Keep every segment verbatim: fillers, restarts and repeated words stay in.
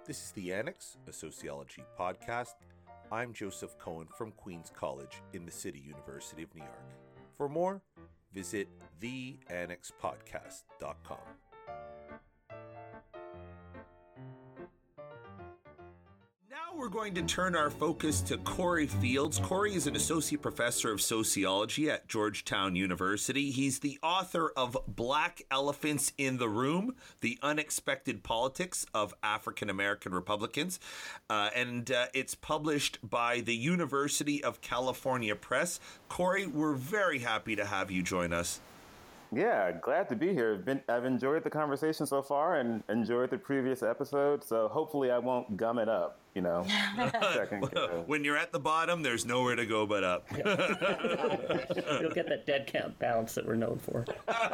This is the Annex, a sociology podcast. I'm Joseph Cohen from Queens College in the City University of New York. For more, visit the annex podcast dot com. Now we're going to turn our focus to Corey Fields. Corey is an associate professor of sociology at Georgetown University. He's the author of Black Elephants in the Room, The Unexpected Politics of African American Republicans. Uh, and uh, it's published by the University of California Press. Corey, we're very happy to have you join us. Yeah, glad to be here. I've, been, I've enjoyed the conversation so far and enjoyed the previous episode, so hopefully I won't gum it up, you know. When you're at the bottom, there's nowhere to go but up. You'll get that dead cat bounce that we're known for.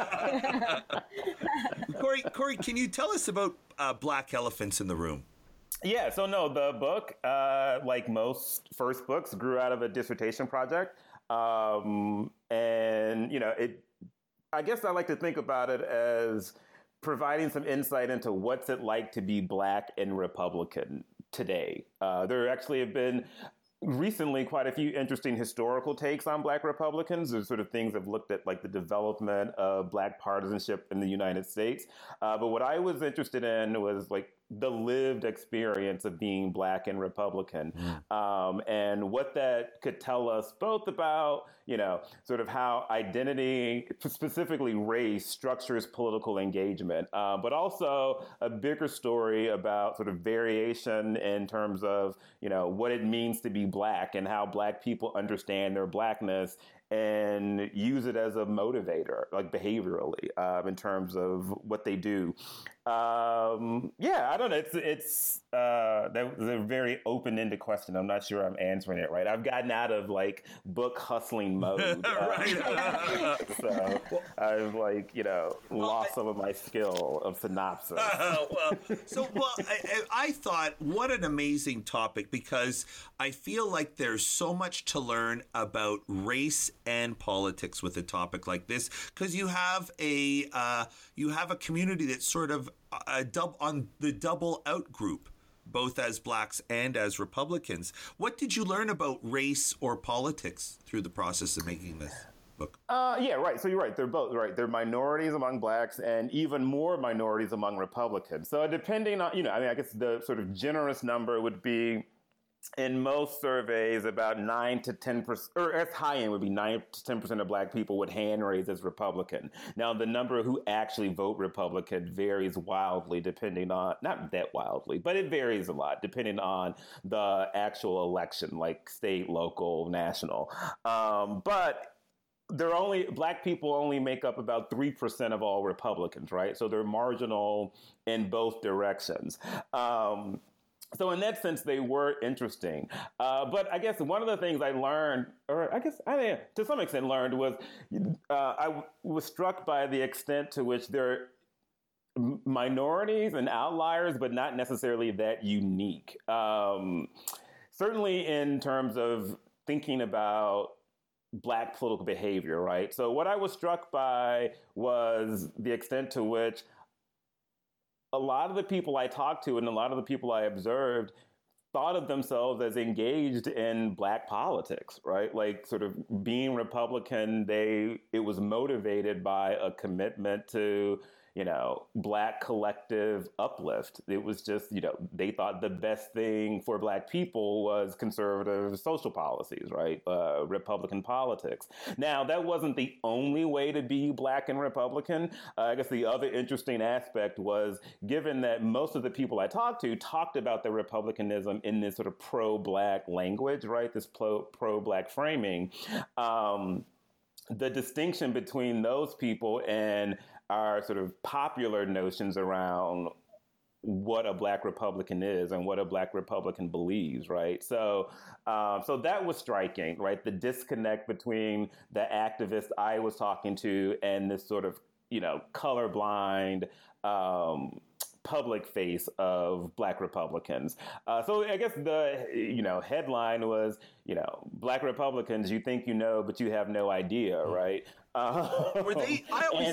Corey, Corey, can you tell us about uh, Black Elephants in the Room? Yeah, so no, the book, uh, like most first books, grew out of a dissertation project. Um, and, you know, it I guess I like to think about it as providing some insight into what's it like to be Black and Republican today. Uh, there actually have been recently quite a few interesting historical takes on Black Republicans. There's sort of things I've looked at, like the development of Black partisanship in the United States. Uh, but what I was interested in was like the lived experience of being Black and Republican, mm. um, and what that could tell us both about, you know, sort of how identity, specifically race, structures political engagement, uh, but also a bigger story about sort of variation in terms of, you know, what it means to be Black and how Black people understand their Blackness and use it as a motivator, like behaviorally, um, in terms of what they do. Um, yeah, I don't know. It's it's uh, that was a very open-ended question. I'm not sure I'm answering it right. I've gotten out of like book hustling mode, right? Uh, so I've like you know well, lost I, some of my skill of synopsis. Uh, well, so well, I, I thought what an amazing topic, because I feel like there's so much to learn about race and politics with a topic like this, because you have a uh, you have a community that's sort of a dub on the double out group, both as Blacks and as Republicans. What did you learn about race or politics through the process of making this book? Uh, yeah, right. So you're right. They're both right. They're minorities among Blacks and even more minorities among Republicans. So depending on, you know, I mean, I guess the sort of generous number would be, in most surveys, about nine to ten percent, or as high end would be nine to ten percent of Black people would hand raise as Republican. Now, the number who actually vote Republican varies wildly depending on, not that wildly, but it varies a lot depending on the actual election, like state, local, national. Um, but they're only, Black people only make up about three percent of all Republicans, right? So they're marginal in both directions. Um, So in that sense, they were interesting. Uh, but I guess one of the things I learned, or I guess I mean, to some extent learned, was uh, I w- was struck by the extent to which they're minorities and outliers, but not necessarily that unique. Um, certainly in terms of thinking about Black political behavior, right? So what I was struck by was the extent to which a lot of the people I talked to and a lot of the people I observed thought of themselves as engaged in Black politics, right? Like sort of being Republican, they it was motivated by a commitment to, you know, Black collective uplift. It was just, you know, they thought the best thing for Black people was conservative social policies, right? Uh, Republican politics. Now, that wasn't the only way to be Black and Republican. Uh, I guess the other interesting aspect was, given that most of the people I talked to talked about their Republicanism in this sort of pro-Black language, right? This pro- pro-Black framing. Um, the distinction between those people and our sort of popular notions around what a Black Republican is and what a Black Republican believes, right? So, uh, so that was striking, right? The disconnect between the activists I was talking to and this sort of, you know, colorblind, um, public face of Black Republicans. Uh, so I guess the, you know, headline was, you know, Black Republicans, you think you know, but you have no idea, right? Uh, Were they, I always, and,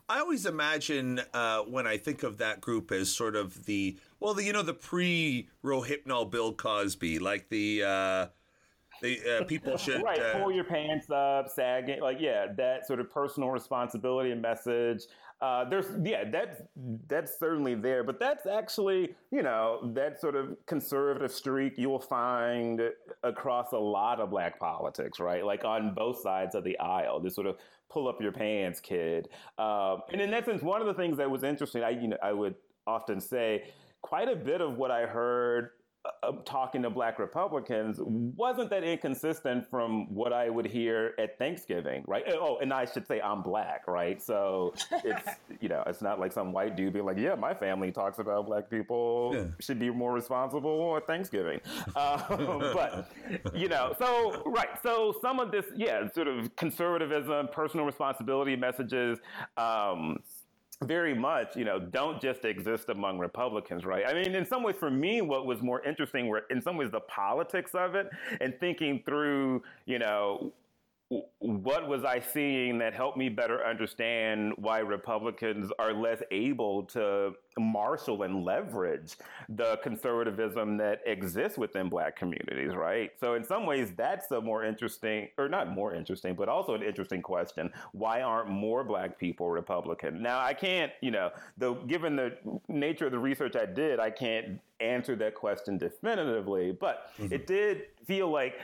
I always imagine uh, when I think of that group as sort of the, well, the, you know, the pre-Rohypnol Bill Cosby, like the, uh, the uh, people should... Right, uh, pull your pants up, sagging, like, yeah, that sort of personal responsibility and message. Uh, there's, yeah, that's, that's certainly there, but that's actually, you know, that sort of conservative streak you will find across a lot of Black politics, right? Like on both sides of the aisle, this sort of pull up your pants kid. Um, and in that sense, one of the things that was interesting, I, you know, I would often say quite a bit of what I heard Uh, talking to Black Republicans wasn't that inconsistent from what I would hear at Thanksgiving, right? Oh, and I should say I'm Black, right? So it's, you know, it's not like some white dude being like, yeah, my family talks about Black people yeah. should be more responsible at Thanksgiving. Um, but, you know, so, right. So some of this, yeah, sort of conservatism, personal responsibility messages, um, very much, you know, don't just exist among Republicans, right? I mean, in some ways, for me, what was more interesting were, in some ways, the politics of it and thinking through, you know, what was I seeing that helped me better understand why Republicans are less able to marshal and leverage the conservatism that exists within Black communities, right? So in some ways, that's a more interesting, or not more interesting, but also an interesting question. Why aren't more Black people Republican? Now, I can't, you know, the, given the nature of the research I did, I can't answer that question definitively, but mm-hmm. it did feel like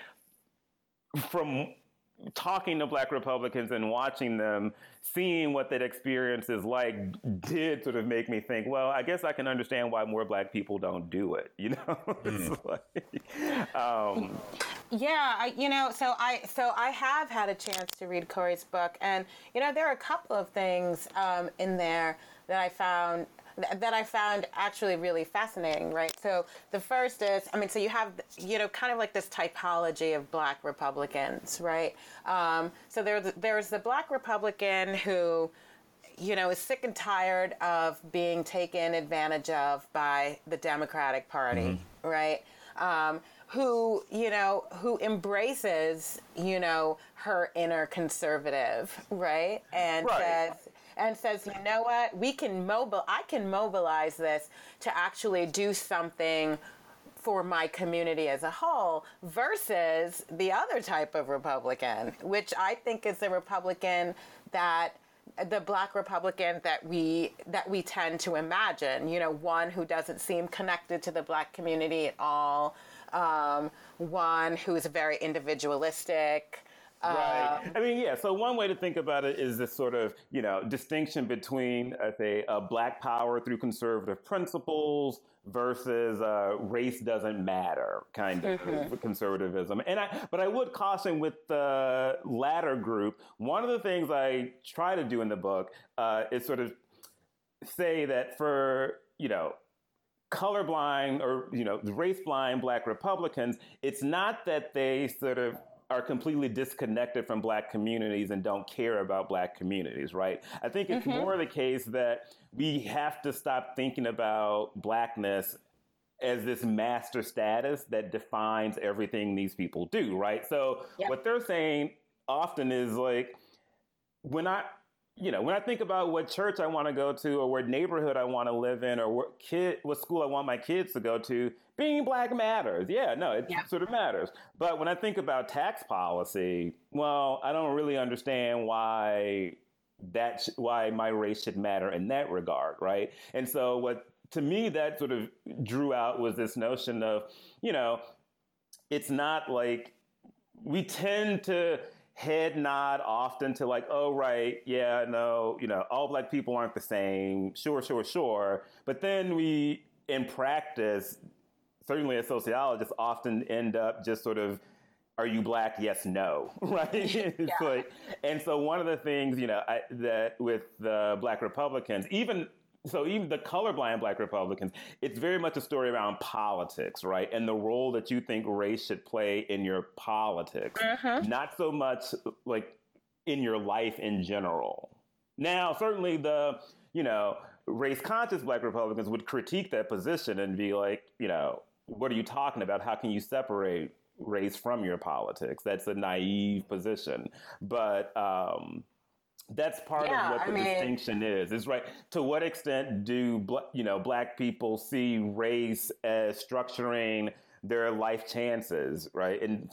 from talking to Black Republicans and watching them, seeing what that experience is like, did sort of make me think, well, I guess I can understand why more Black people don't do it, you know? Mm. like, um, yeah, I, you know, so I so I have had a chance to read Corey's book, and, you know, there are a couple of things um, in there that I found that I found actually really fascinating, right? So the first is, I mean, so you have, you know, kind of like this typology of Black Republicans, right? Um, so there's, there's the Black Republican who, you know, is sick and tired of being taken advantage of by the Democratic Party, mm-hmm. right? Um, who, you know, who embraces, you know, her inner conservative, right? And right. says, and says, you know what, we can mobile, I can mobilize this to actually do something for my community as a whole, versus the other type of Republican, which I think is the Republican that the Black Republican that we that we tend to imagine, you know, one who doesn't seem connected to the Black community at all, um, one who is very individualistic. Right. I mean, yeah. So one way to think about it is this sort of, you know, distinction between, uh, say, uh, Black power through conservative principles versus uh, race doesn't matter kind of mm-hmm. conservatism. And I, but I would caution with the latter group. One of the things I try to do in the book uh, is sort of say that for, you know, colorblind or, you know, race blind Black Republicans, it's not that they sort of are completely disconnected from Black communities and don't care about Black communities, right? I think it's mm-hmm. more the case that we have to stop thinking about Blackness as this master status that defines everything these people do, right? So yep. what they're saying often is like, when I, you know, when I think about what church I want to go to or what neighborhood I want to live in or what kid, what school I want my kids to go to, being Black matters. Yeah, no, it yeah. sort of matters. But when I think about tax policy, well, I don't really understand why that, sh- why my race should matter in that regard, right? And so what, to me, that sort of drew out was this notion of, you know, it's not like we tend to head nod often to like, oh, right, yeah, no, you know, all Black people aren't the same. Sure, sure, sure. But then we, in practice, certainly as sociologists, often end up just sort of, are you Black? Yes, no, right? It's yeah. like, and so one of the things, you know, I, that with the Black Republicans, even so, even the colorblind Black Republicans, it's very much a story around politics, right? And the role that you think race should play in your politics, uh-huh. not so much like in your life in general. Now, certainly the, you know, race conscious Black Republicans would critique that position and be like, you know, what are you talking about? How can you separate race from your politics? That's a naive position. But, um, That's part Yeah, of what I the mean- distinction is. Is right. To what extent do bl- you know Black people see race as structuring their life chances, right? And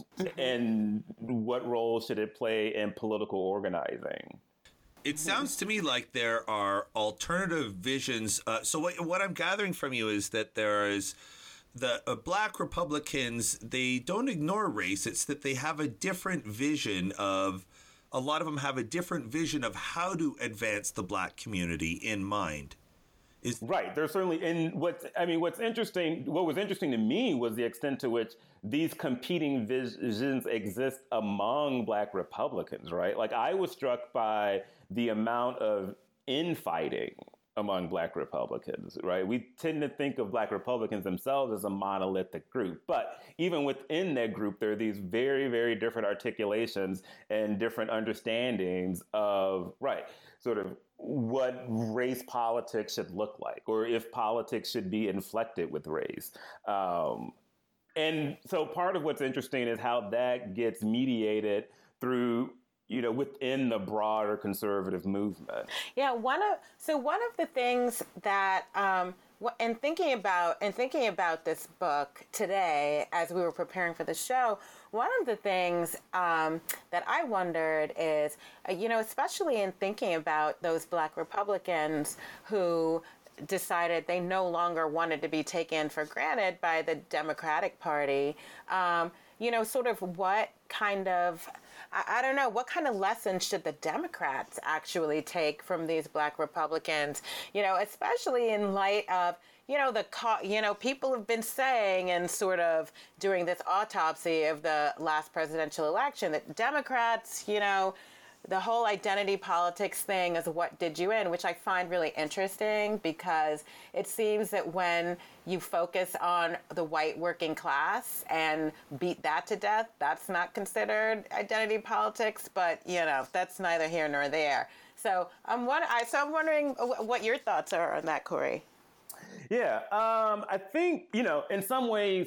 and what role should it play in political organizing? It sounds to me like there are alternative visions. Uh, so what, what I'm gathering from you is that there is the uh, Black Republicans, they don't ignore race. It's that they have a different vision of, a lot of them have a different vision of how to advance the Black community in mind. Is Right. There's certainly, and what's, I mean, what's interesting, what was interesting to me was the extent to which these competing visions exist among Black Republicans, right? Like, I was struck by the amount of infighting among Black Republicans, right? We tend to think of Black Republicans themselves as a monolithic group, but even within that group, there are these very, very different articulations and different understandings of, right, sort of what race politics should look like, or if politics should be inflected with race. Um, and so part of what's interesting is how that gets mediated through, you know, within the broader conservative movement. Yeah, one of so one of the things that um, wh- in thinking about in thinking about this book today, as we were preparing for the show, one of the things um, that I wondered is, uh, you know, especially in thinking about those Black Republicans who decided they no longer wanted to be taken for granted by the Democratic Party, um, you know, sort of what kind of, I, I don't know, what kind of lessons should the Democrats actually take from these Black Republicans, you know, especially in light of, you know, the, co- you know, people have been saying and sort of during this autopsy of the last presidential election that Democrats, you know, the whole identity politics thing is what did you in, which I find really interesting because it seems that when you focus on the white working class and beat that to death, that's not considered identity politics, but, you know, that's neither here nor there. So I'm, one, I, so I'm wondering what your thoughts are on that, Corey. Yeah, um, I think, you know, in some ways,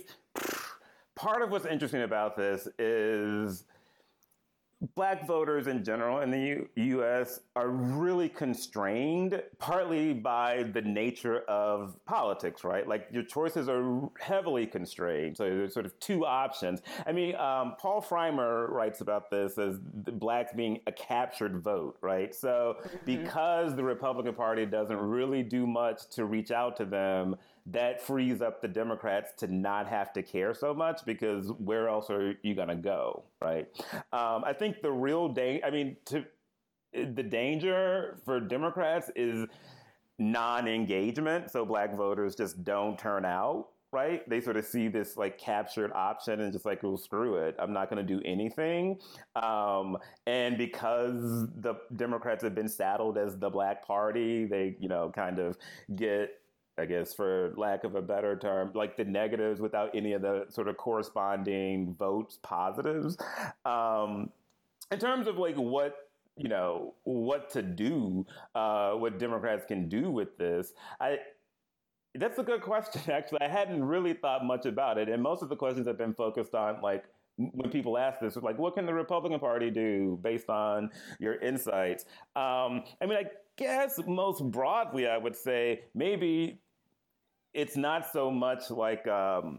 part of what's interesting about this is Black voters in general in the U- U.S. are really constrained partly by the nature of politics, right? Like your choices are heavily constrained. So there's sort of two options. I mean, um, Paul Freimer writes about this as the Blacks being a captured vote, right? So because the Republican Party doesn't really do much to reach out to them, that frees up the Democrats to not have to care so much because where else are you going to go, right? Um, I think the real danger, I mean, to, the danger for Democrats is non-engagement. So Black voters just don't turn out, right? They sort of see this like captured option and just like, well, screw it. I'm not going to do anything. Um, and because the Democrats have been saddled as the Black party, they, you know, kind of get, I guess, for lack of a better term, like the negatives without any of the sort of corresponding votes positives. Um, in terms of like what, you know, what to do, uh, what Democrats can do with this, I, that's a good question, actually. I hadn't really thought much about it. And most of the questions have been focused on like, when people ask this, it's like, what can the Republican Party do based on your insights? Um, I mean, I guess most broadly, I would say maybe it's not so much like um,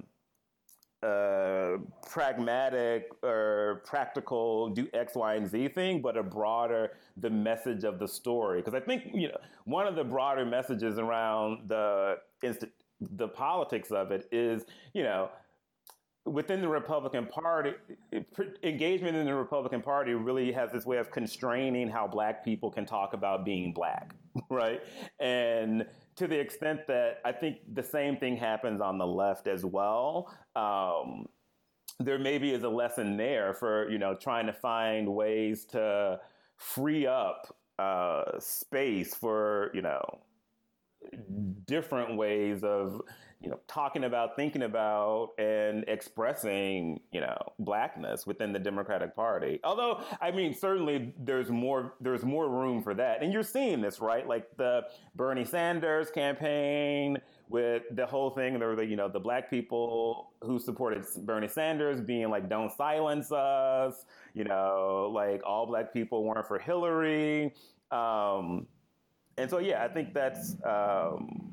a pragmatic or practical do X, Y, and Z thing, but a broader the message of the story. Because I think, you know, one of the broader messages around the inst- the politics of it is, you know, within the Republican Party, engagement in the Republican Party really has this way of constraining how Black people can talk about being Black, right? And to the extent that I think the same thing happens on the left as well, um, there maybe is a lesson there for, you know, trying to find ways to free up uh, space for, you know, different ways of, you know, talking about, thinking about, and expressing, you know, Blackness within the Democratic Party. Although, I mean, certainly there's more there's more room for that, and you're seeing this, right? Like the Bernie Sanders campaign with the whole thing. There were, the, you know, the Black people who supported Bernie Sanders being like, "Don't silence us," you know, like all Black people weren't for Hillary. Um, and so, yeah, I think that's um,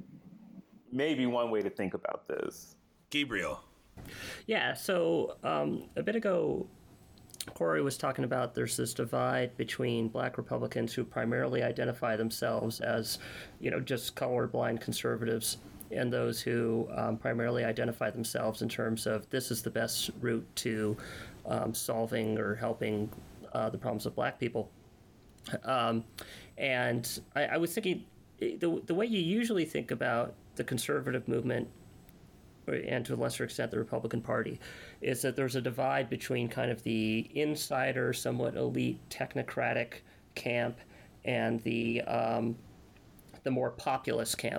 maybe one way to think about this. Gabriel. Yeah, so um, a bit ago, Corey was talking about there's this divide between Black Republicans who primarily identify themselves as, you know, just colorblind conservatives, and those who um, primarily identify themselves in terms of this is the best route to um, solving or helping uh, the problems of Black people. Um, and I, I was thinking, the the way you usually think about the conservative movement, and to a lesser extent the Republican Party, is that there's a divide between kind of the insider, somewhat elite, technocratic camp and the um, the more populist camp.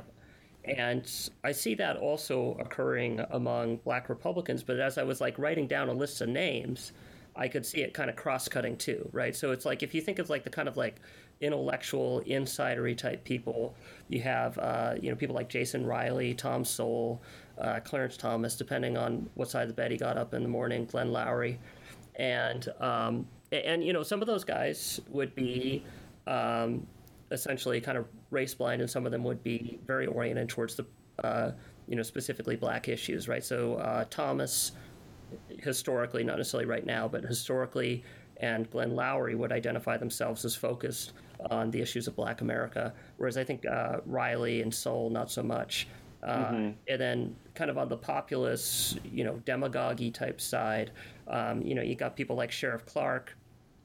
And I see that also occurring among Black Republicans, but as I was like writing down a list of names, I could see it kind of cross-cutting too, right? So it's like, if you think of like the kind of like intellectual, insidery type people, you have, uh, you know, people like Jason Riley, Tom Sowell, uh, Clarence Thomas, depending on what side of the bed he got up in the morning, Glenn Loury. And, um, and you know, some of those guys would be um, essentially kind of race blind, and some of them would be very oriented towards the, uh, you know, specifically Black issues, right? So uh, Thomas, historically, not necessarily right now, but historically, and Glenn Loury would identify themselves as focused on the issues of Black America, whereas I think uh, Riley and Sowell, not so much. Uh, mm-hmm. And then kind of on the populist, you know, demagogue type side, um, you know, you got people like Sheriff Clark,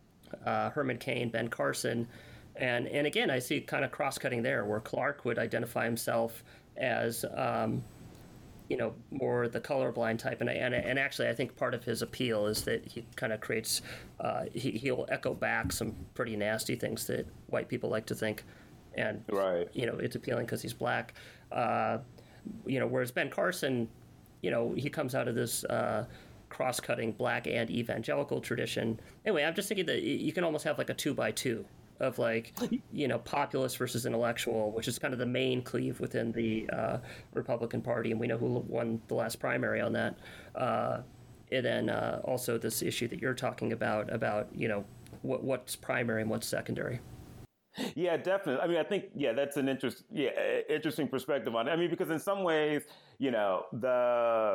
uh, Herman Cain, Ben Carson. And, and again, I see kind of cross-cutting there, where Clark would identify himself as, um, you know, more the colorblind type. And, and and actually, I think part of his appeal is that he kind of creates, uh, he, he'll echo back some pretty nasty things that white people like to think. And, right. you know, it's appealing because he's Black. Uh, you know, whereas Ben Carson, you know, he comes out of this uh, cross-cutting Black and evangelical tradition. Anyway, I'm just thinking that you can almost have like a two by two of like, you know, populist versus intellectual, which is kind of the main cleave within the uh, Republican Party, and we know who won the last primary on that. Uh, and then uh, also this issue that you're talking about, about, you know, what, what's primary and what's secondary. Yeah, definitely. I mean, I think, yeah, that's an interest, yeah, interesting perspective on it. I mean, because in some ways, you know, the...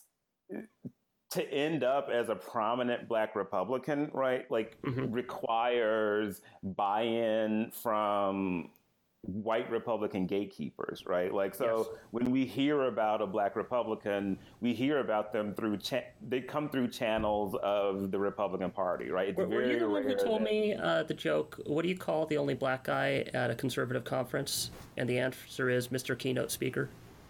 to end up as a prominent Black Republican, right, like mm-hmm. requires buy-in from white Republican gatekeepers, right? Like, so yes. when we hear about a Black Republican, we hear about them through, cha- they come through channels of the Republican Party, right? It's were, very were you the one who told that... me uh, the joke, what do you call the only Black guy at a conservative conference? And the answer is Mister Keynote Speaker.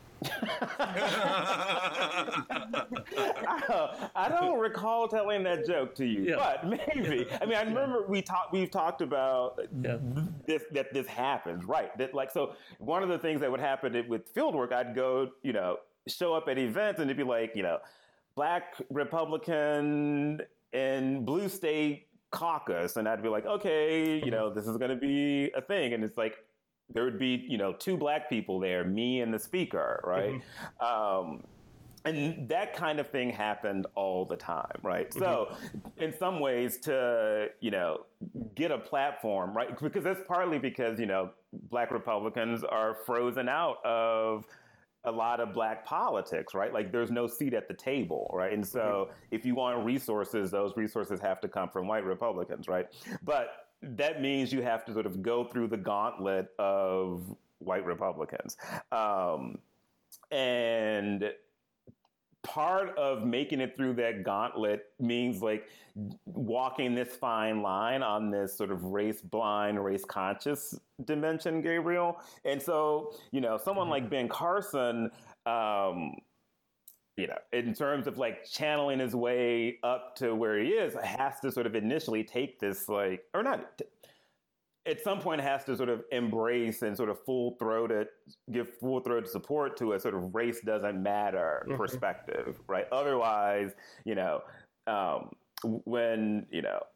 I, I don't recall telling that joke to you, yeah. but maybe. I mean, I remember we talked. We've talked about yeah. this that this happens, right? That like so. One of the things that would happen with fieldwork, I'd go, you know, show up at events, and it'd be like, you know, Black Republican in blue state caucus, and I'd be like, okay, you know, this is going to be a thing, and it's like. There would be, you know, two Black people there, me and the speaker, right? Mm-hmm. Um, and that kind of thing happened all the time, right? Mm-hmm. So in some ways to, you know, get a platform, right? Because that's partly because, you know, Black Republicans are frozen out of a lot of Black politics, right? Like there's no seat at the table, right? And so mm-hmm. if you want resources, those resources have to come from white Republicans, right? But that means you have to sort of go through the gauntlet of white Republicans. Um, and part of making it through that gauntlet means like walking this fine line on this sort of race blind, race conscious dimension, Gabriel. And so, you know, someone like Ben Carson, um, you know, in terms of like channeling his way up to where he is, has to sort of initially take this like, or not, t- at some point has to sort of embrace and sort of full-throated, give full-throated support to a sort of race doesn't matter mm-hmm. perspective, right? Otherwise, you know, um, when, you know,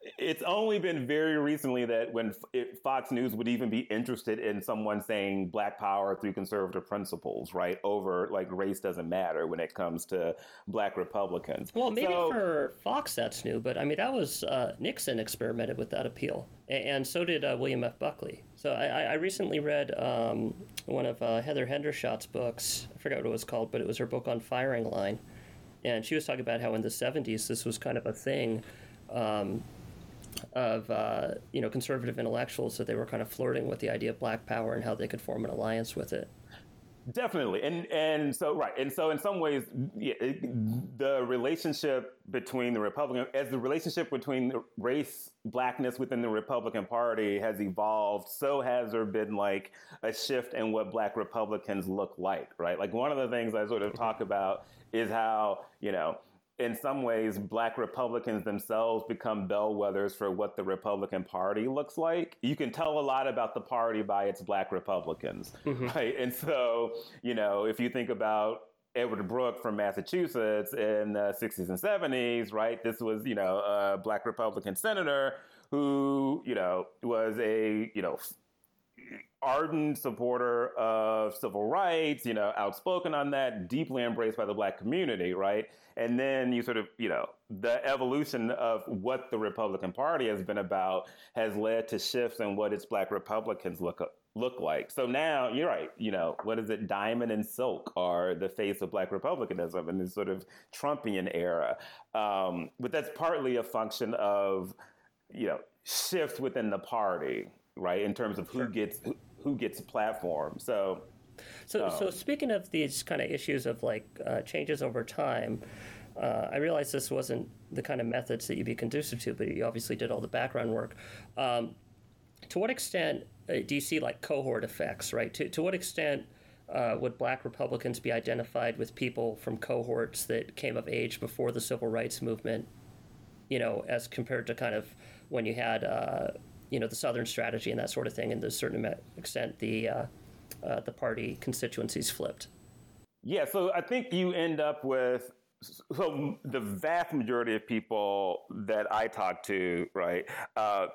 it's only been very recently that when it, Fox News would even be interested in someone saying Black power through conservative principles, right? Over like race doesn't matter when it comes to Black Republicans. Well, maybe so, for Fox that's new, but I mean, that was uh, Nixon experimented with that appeal, and, and so did uh, William F. Buckley. So I, I recently read um, one of uh, Heather Hendershot's books. I forgot what it was called, but it was her book on firing line. And she was talking about how in the seventies, this was kind of a thing. Um, of uh, you know, conservative intellectuals, that they were kind of flirting with the idea of Black power and how they could form an alliance with it. Definitely. And and so, right. And so in some ways, yeah, it, the relationship between the Republican, as the relationship between the race, Blackness within the Republican Party has evolved, so has there been like a shift in what Black Republicans look like, right? Like one of the things I sort of talk about is how, you know, in some ways, Black Republicans themselves become bellwethers for what the Republican Party looks like. You can tell a lot about the party by its Black Republicans, mm-hmm. right? And so, you know, if you think about Edward Brooke from Massachusetts in the sixties and seventies, right? This was, you know, a Black Republican senator who, you know, was a, you know, ardent supporter of civil rights, you know, outspoken on that, deeply embraced by the Black community, right? And then you sort of, you know, the evolution of what the Republican Party has been about has led to shifts in what its Black Republicans look look like. So now, you're right, you know, what is it? Diamond and Silk are the face of Black Republicanism in this sort of Trumpian era. Um, but that's partly a function of, you know, shifts within the party, right, in terms of who sure. gets who, who gets a platform. So, so, um, so speaking of these kind of issues of like uh, changes over time, uh, I realized this wasn't the kind of methods that you'd be conducive to, but you obviously did all the background work. Um, to what extent uh, do you see like cohort effects, right? To to what extent uh, would Black Republicans be identified with people from cohorts that came of age before the Civil Rights Movement, you know, as compared to kind of when you had uh, you know, the Southern strategy and that sort of thing, and to a certain extent, the uh, uh, the party constituencies flipped. Yeah, so I think you end up with, so the vast majority of people that I talk to, right, uh,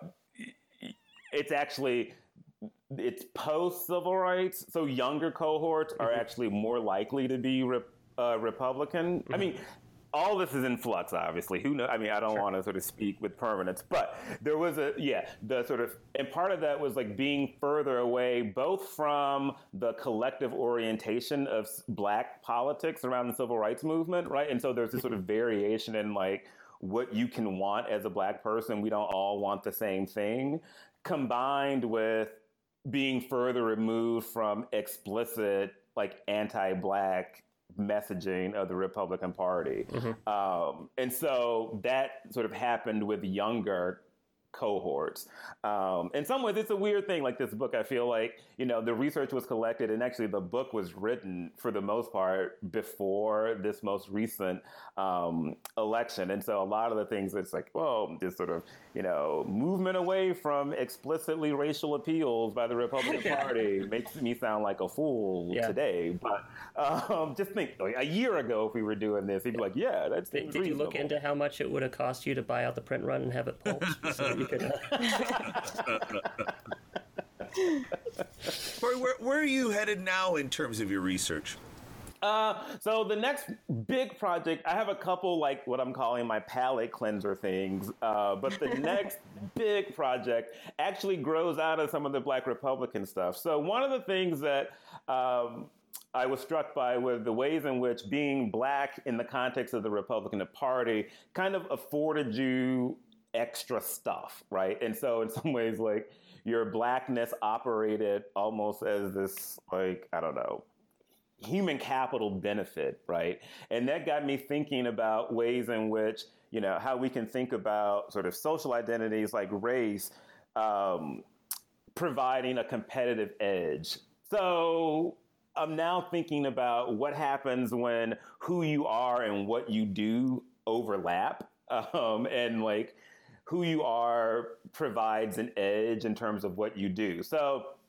it's actually, it's post-civil rights, so younger cohorts are mm-hmm. actually more likely to be re- uh, Republican. Mm-hmm. I mean, all this is in flux, obviously. Who knows? I mean, I don't sure. want to sort of speak with permanence, but there was a, yeah, the sort of, and part of that was like being further away, both from the collective orientation of Black politics around the civil rights movement, right? And so there's this sort of variation in like what you can want as a Black person. We don't all want the same thing, combined with being further removed from explicit, like anti-Black messaging of the Republican Party. Mm-hmm. Um, and so that sort of happened with younger cohorts. Um, in some ways, it's a weird thing. Like this book, I feel like, you know, the research was collected and actually the book was written for the most part before this most recent um, election. And so a lot of the things, it's like, well, this sort of, you know, movement away from explicitly racial appeals by the Republican yeah. Party makes me sound like a fool yeah. today. But um, just think, like, a year ago, if we were doing this, he'd be like, yeah, that's Did, did you look into how much it would have cost you to buy out the print run and have it pulped? So you could, uh... Corey, where, where are you headed now in terms of your research? Uh, so the next big project, I have a couple like what I'm calling my palate cleanser things, uh, but the next big project actually grows out of some of the Black Republican stuff. So one of the things that um, I was struck by was the ways in which being Black in the context of the Republican Party kind of afforded you extra stuff, right? And so in some ways, like, your Blackness operated almost as this, like, I don't know, human capital benefit, right? And that got me thinking about ways in which, you know, how we can think about sort of social identities like race um, providing a competitive edge. So I'm now thinking about what happens when who you are and what you do overlap, um, and like, who you are provides an edge in terms of what you do. So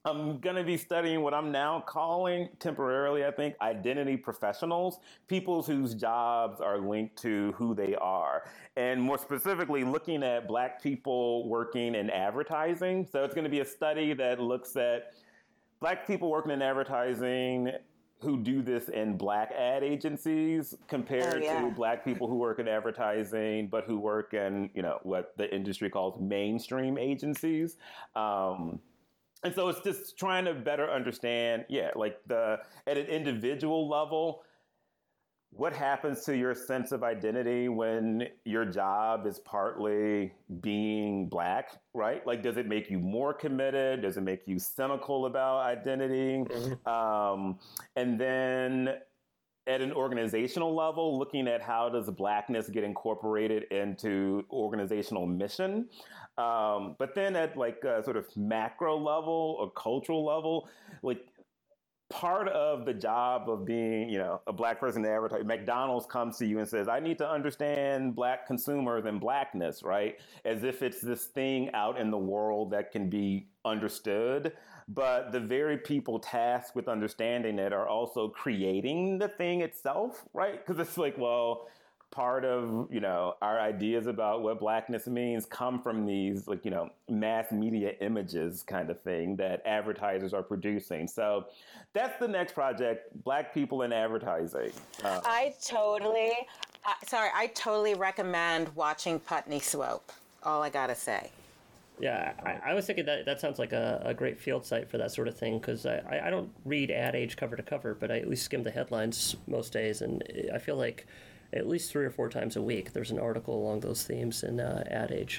I'm going to be studying what I'm now calling temporarily, I think, identity professionals, people whose jobs are linked to who they are. And more specifically, looking at Black people working in advertising. So it's going to be a study that looks at Black people working in advertising who do this in Black ad agencies compared oh, yeah. to Black people who work in advertising, but who work in, you know, what the industry calls mainstream agencies. Um, And so it's just trying to better understand, yeah, like the at an individual level, what happens to your sense of identity when your job is partly being Black, right? Like, does it make you more committed? Does it make you cynical about identity? Mm-hmm. Um, and then at an organizational level, looking at how does Blackness get incorporated into organizational mission. Um, but then at like a sort of macro level or cultural level, like part of the job of being, you know, a Black person in advertising, McDonald's comes to you and says, I need to understand Black consumers and Blackness, right? As if it's this thing out in the world that can be understood. But the very people tasked with understanding it are also creating the thing itself, right? Because it's like, well, part of, you know, our ideas about what Blackness means come from these, like, you know, mass media images kind of thing that advertisers are producing. So that's the next project, Black people in advertising. Uh, I totally, uh, sorry, I totally recommend watching Putney Swope. All I gotta say. Yeah, I, I was thinking that that sounds like a, a great field site for that sort of thing, because I, I don't read Ad Age cover to cover, but I at least skim the headlines most days, and I feel like at least three or four times a week there's an article along those themes in uh, Ad Age.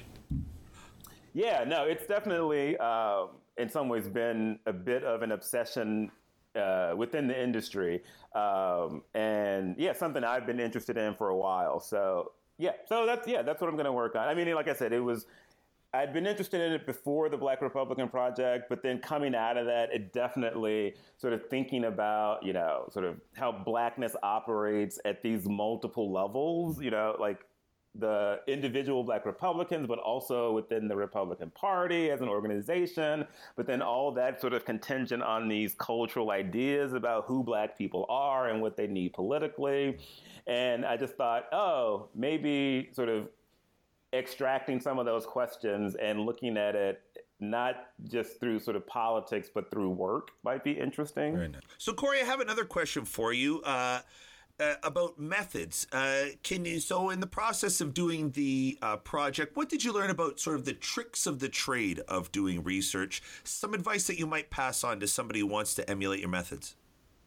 Yeah, no, it's definitely uh, in some ways been a bit of an obsession uh, within the industry, um, and yeah, something I've been interested in for a while. So yeah, so that's yeah, that's what I'm going to work on. I mean, like I said, it was. I'd been interested in it before the Black Republican Project, but then coming out of that, it definitely sort of thinking about, you know, sort of how Blackness operates at these multiple levels, you know, like the individual Black Republicans, but also within the Republican Party as an organization, but then all that sort of contingent on these cultural ideas about who Black people are and what they need politically. And I just thought, oh, maybe sort of extracting some of those questions and looking at it not just through sort of politics, but through work might be interesting. Very nice. So, Corey, I have another question for you uh, uh, about methods. Uh, can you, so in the process of doing the uh, project, what did you learn about sort of the tricks of the trade of doing research? Some advice that you might pass on to somebody who wants to emulate your methods?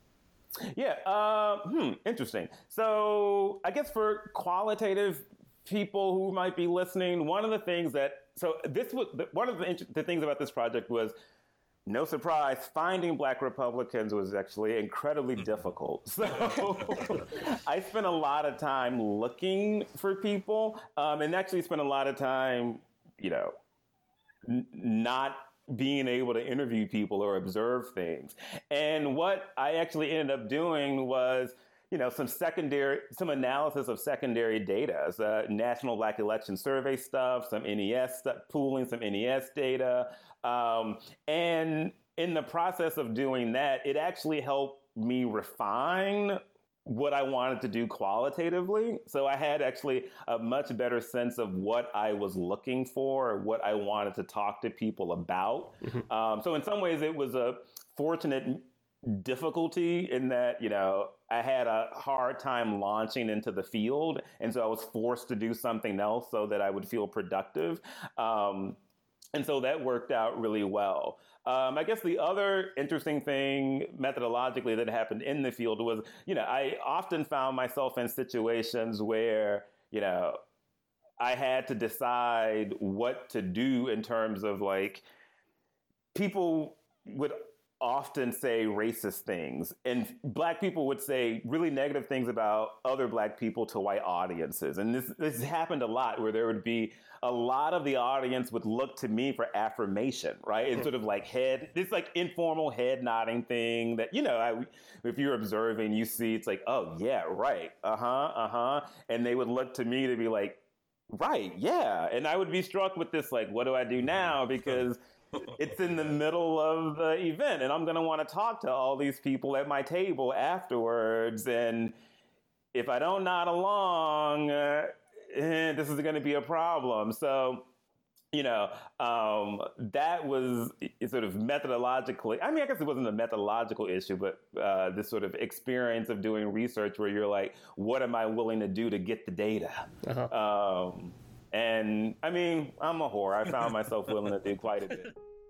Yeah, uh, hmm, interesting. So I guess for qualitative people who might be listening, one of the things that, so this was, one of the, the things about this project was, no surprise, finding Black Republicans was actually incredibly difficult. So I spent a lot of time looking for people, um, and actually spent a lot of time, you know, n- not being able to interview people or observe things. And what I actually ended up doing was, you know, some secondary, some analysis of secondary data, so National Black Election Survey stuff, some N E S stuff, pooling some N E S data. Um, and in the process of doing that, it actually helped me refine what I wanted to do qualitatively. So I had actually a much better sense of what I was looking for, what I wanted to talk to people about. Mm-hmm. Um, so in some ways, it was a fortunate difficulty in that, you know, I had a hard time launching into the field. And so I was forced to do something else so that I would feel productive. Um, and so that worked out really well. Um, I guess the other interesting thing methodologically that happened in the field was, you know, I often found myself in situations where, you know, I had to decide what to do in terms of like, people would often say racist things, and Black people would say really negative things about other Black people to white audiences. And this this happened a lot, where there would be a lot of the audience would look to me for affirmation, right? It's sort of like head, this like informal head nodding thing that, you know, I, if you're observing, you see it's like, oh yeah, right, uh-huh, uh-huh. And they would look to me to be like, right, yeah. And I would be struck with this, like, what do I do now? Because it's in the middle of the event, and I'm going to want to talk to all these people at my table afterwards. And if I don't nod along, uh, eh, this is going to be a problem. So, you know, um, that was sort of methodologically, I mean, I guess it wasn't a methodological issue, but uh, this sort of experience of doing research where you're like, what am I willing to do to get the data? Uh-huh. Um, and I mean, I'm a whore. I found myself willing to do quite a bit.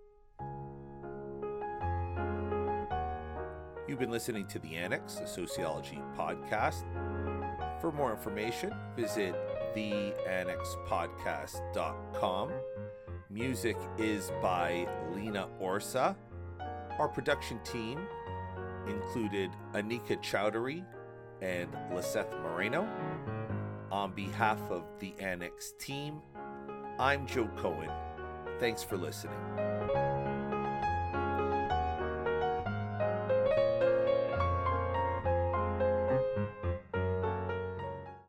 You've been listening to The Annex, a sociology podcast. For more information, visit the annex podcast dot com. Music is by Lena Orsa. Our production team included Anika Chowdhury and Liseth Moreno. On behalf of the Annex team, I'm Joe Cohen. Thanks for listening.